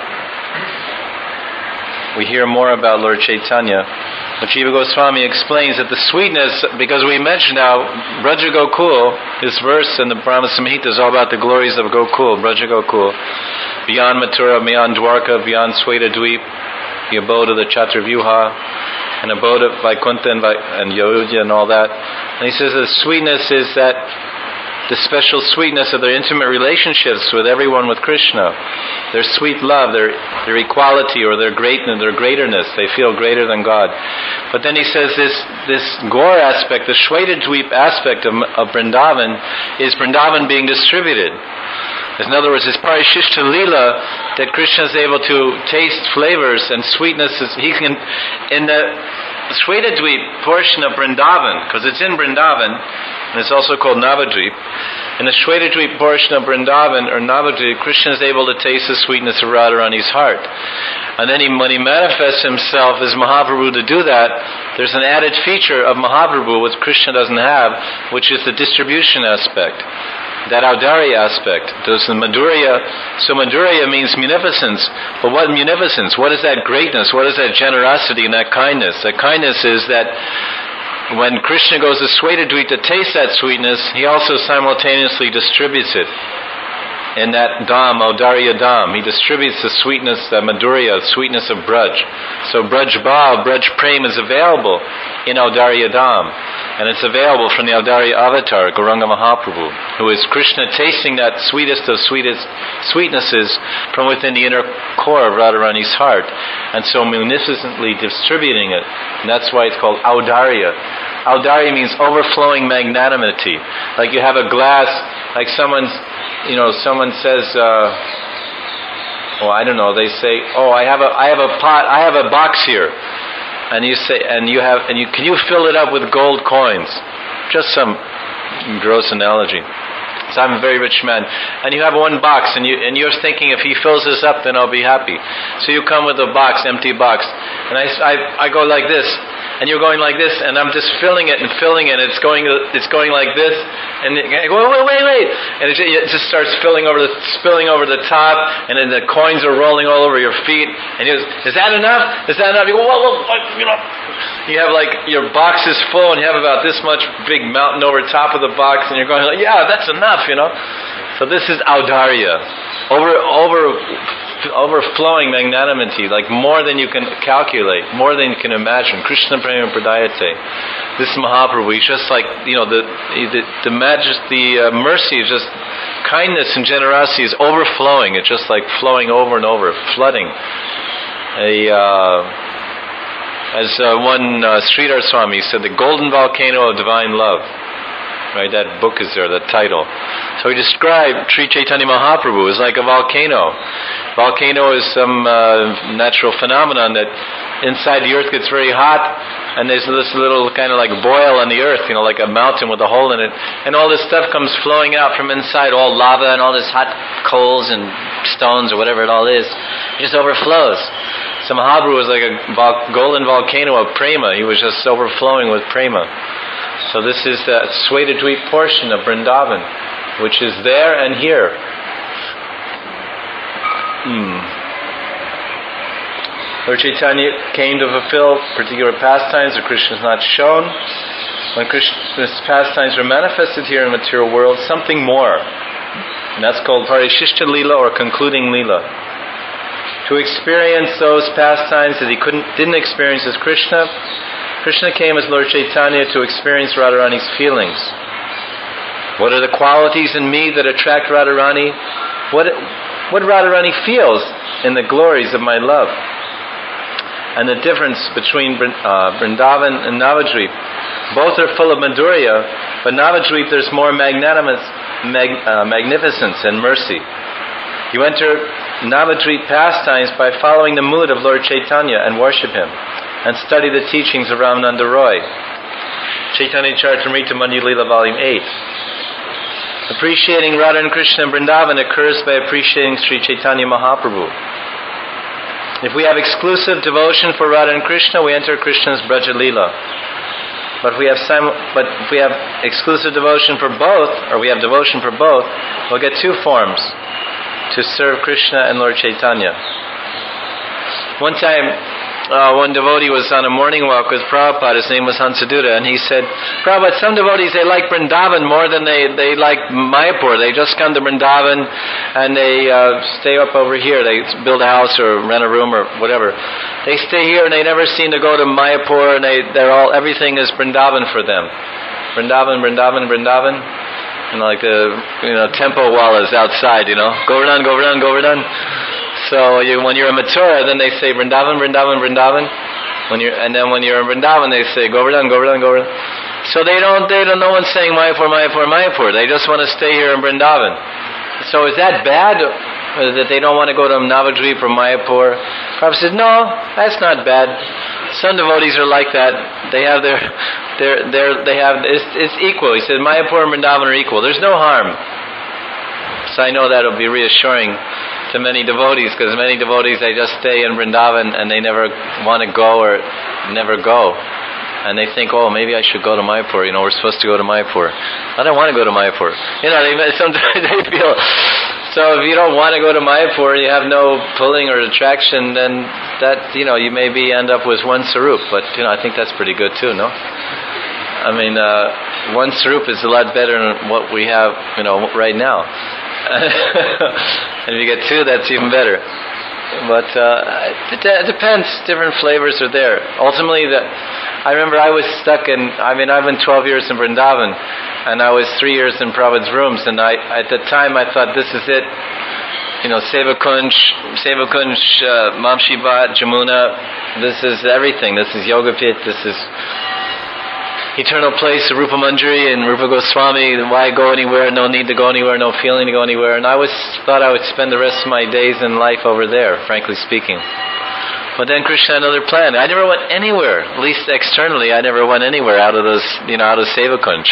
We hear more about Lord Chaitanya. But Jiva Goswami explains that the sweetness, because we mentioned how Braja Gokul, this verse in the Brahma Samhita is all about the glories of Gokul, Braja Gokul, beyond Mathura, beyond Dwarka, beyond Shweta-dweep, the abode of the Chaturvyuha, and abode of Vaikuntha and Yodhya and all that. And he says the sweetness is that the special sweetness of their intimate relationships with everyone, with Krishna, their sweet love, their equality or their greaterness. They feel greater than God. But then he says this Gaur aspect, the Shweta-dweep aspect of Vrindavan, is Vrindavan being distributed. In other words, it's Parishishta Leela that Krishna is able to taste flavors and sweetnesses. He can, in the Shweta-dweep portion of Vrindavan, because it's in Vrindavan, and it's also called Navadweep. In the Shweta-dweep portion of Vrindavan, or Navadweep, Krishna is able to taste the sweetness of Radharani's heart. And then when he manifests himself as Mahaprabhu to do that, there's an added feature of Mahaprabhu which Krishna doesn't have, which is the distribution aspect. That Audarya aspect. There's the Madhurya. So Madhurya means munificence. But what munificence? What is that greatness? What is that generosity and that kindness? That kindness is that when Krishna goes to Shweta-dweep to taste that sweetness, he also simultaneously distributes it. In that Dham, Audarya Dham, he distributes the sweetness, the Madhurya, the sweetness of Braj. So Braj Bhav, Braj Prem is available in Audarya Dham. And it's available from the Audarya avatar, Gauranga Mahaprabhu, who is Krishna tasting that sweetest of sweetnesses from within the inner core of Radharani's heart, and so munificently distributing it. And that's why it's called Audarya. Audarya means overflowing magnanimity. Like you have a glass, like someone says, they say, I have a pot, I have a box here. And you say, can you fill it up with gold coins? Just some gross analogy. So I'm a very rich man, and you have one box, and you're thinking, if he fills this up, then I'll be happy. So you come with a box, empty box, and I go like this, and you're going like this, and I'm just filling it, it's going like this, and I go, wait, and it just starts spilling over the top, and then the coins are rolling all over your feet, and he goes, is that enough? Is that enough? You go, you have like your box is full, and you have about this much big mountain over top of the box, and you're going like, yeah, that's enough, So this is audarya, overflowing magnanimity, like more than you can calculate, more than you can imagine. Krishna Prema Pradayate. This Mahaprabhu, he's just like, the majesty, mercy is just, kindness and generosity is overflowing. It's just like flowing over and over, flooding. As one Sridhar Swami said, the golden volcano of divine love. Right, that book is there, the title. So he described Sri Chaitanya Mahaprabhu as like a volcano. Volcano is some natural phenomenon that inside the earth gets very hot, and there's this little kind of like boil on the earth, like a mountain with a hole in it, and all this stuff comes flowing out from inside, all lava and all this hot coals and stones or whatever it all is. It just overflows. So Mahaprabhu was like a golden volcano of prema. He was just overflowing with prema. So this is the Svetadweep portion of Vrindavan, which is there and here. Lord Chaitanya came to fulfill particular pastimes that Krishna is not shown. When Krishna's pastimes are manifested here in the material world, something more. And that's called Parishishta Leela, or concluding Leela. To experience those pastimes that he didn't experience as Krishna came as Lord Chaitanya to experience Radharani's feelings. What are the qualities in me that attract Radharani? What Radharani feels in the glories of my love. And the difference between Vrindavan and Navadvip. Both are full of Madhurya, but Navadvip there's more magnificence and mercy. You enter Navadvip pastimes by following the mood of Lord Chaitanya and worship him, and study the teachings of Ramananda Roy. Chaitanya Charitamrita Manju Leela Volume 8. Appreciating Radha and Krishna in Vrindavan occurs by appreciating Sri Chaitanya Mahaprabhu. If we have exclusive devotion for Radha and Krishna, we enter Krishna's Braja Leela. But if we have exclusive devotion for both, or we have devotion for both, we'll get two forms to serve Krishna and Lord Chaitanya. One time, one devotee was on a morning walk with Prabhupada. His name was Hansaduta, and he said, Prabhupada, some devotees, they like Vrindavan more than they like Mayapur. They just come to Vrindavan and they stay up over here. They build a house or rent a room or whatever. They stay here and they never seem to go to Mayapur, and everything is Vrindavan for them. Vrindavan. And like the temple wall is outside, Govardhan. So when you're in Mathura, then they say Vrindavan. And then when you're in Vrindavan, they say Govardhan. So no one's saying Mayapur. They just want to stay here in Vrindavan. So is that bad that they don't want to go to Navadvip or Mayapur? Prabhupada said, no, that's not bad. Some devotees are like that. It's equal. He said Mayapur and Vrindavan are equal. There's no harm. So I know that'll be reassuring to many devotees, because many devotees, they just stay in Vrindavan and they never want to go or never go. And they think, maybe I should go to Mayapur. We're supposed to go to Mayapur. I don't want to go to Mayapur. Sometimes they feel. So if you don't want to go to Mayapur, you have no pulling or attraction, then that, you maybe end up with one sarup. But, I think that's pretty good too, no? I mean, one sarup is a lot better than what we have, right now. And if you get two, that's even better. But it depends. Different flavors are there. Ultimately, I remember I was stuck in. I've been 12 years in Vrindavan, and I was 3 years in Prabhupada's rooms. And at the time, I thought, this is it. Seva Kunj, Mamshi Bhat, Jamuna. This is everything. This is Yoga Pit. This is eternal place of Rupa Manjari and Rupa Goswami. Why go anywhere? No need to go anywhere. No feeling to go anywhere. And I thought I would spend the rest of my days in life over there, frankly speaking. But then Krishna had another plan. I never went anywhere, at least externally. I never went anywhere out of those, out of Seva Kunj.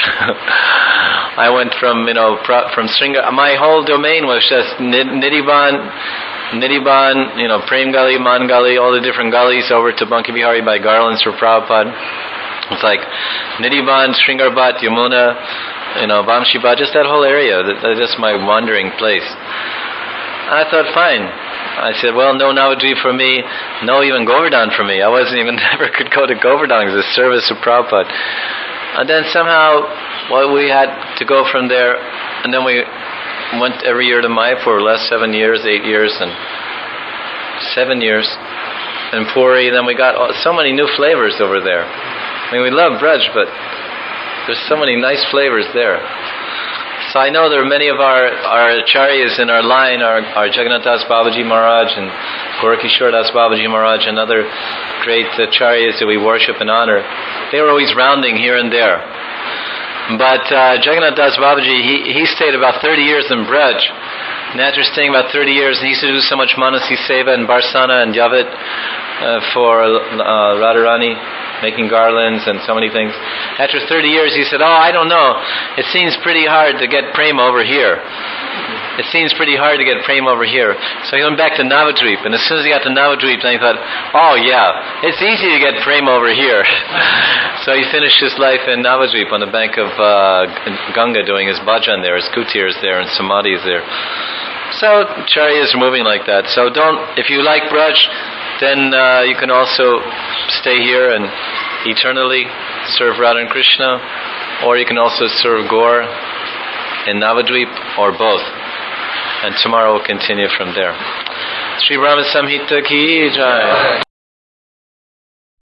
I went from Sringa. My whole domain was just Nidhivan, Nidhiban, Prem Gali, Man Gali, all the different gullies over to Banki Bihari by garlands for Prabhupada. It's like Nidhiban, Sringarbat, Yamuna, Vamshibat, just that whole area. That's just my wandering place. I thought, fine. I said, well, no Navadvip for me, no even Govardhan for me. I never could go to Govardhan because the service of Prabhupada. And then somehow, we had to go from there, and then we went every year to Mayapur, last 7 years, 8 years, and 7 years. And Puri, then we got so many new flavors over there. I mean, we love Braj, but there's so many nice flavors there. So I know there are many of our acharyas in our line, our Jagannath Das Babaji Maharaj and Gorakishore Das Babaji Maharaj and other great acharyas that we worship and honor. They were always rounding here and there. But Jagannath Das Babaji, he stayed about 30 years in Braj. And after staying about 30 years, he used to do so much Manasi Seva and Barsana and Yavat for Radharani, making garlands and so many things. After 30 years, he said, I don't know. It seems pretty hard to get Prem over here. So he went back to Navadvip. And as soon as he got to Navadvip, then he thought, it's easy to get Prem over here. So he finished his life in Navadvip on the bank of Ganga doing his bhajan there, his kutir is there, and samadhi is there. So Charya is moving like that. So if you like Braj, then you can also stay here and eternally serve Radha and Krishna, or you can also serve Gaur in Navadvip, or both. And tomorrow we'll continue from there. Sri Brahma Samhita ki jai.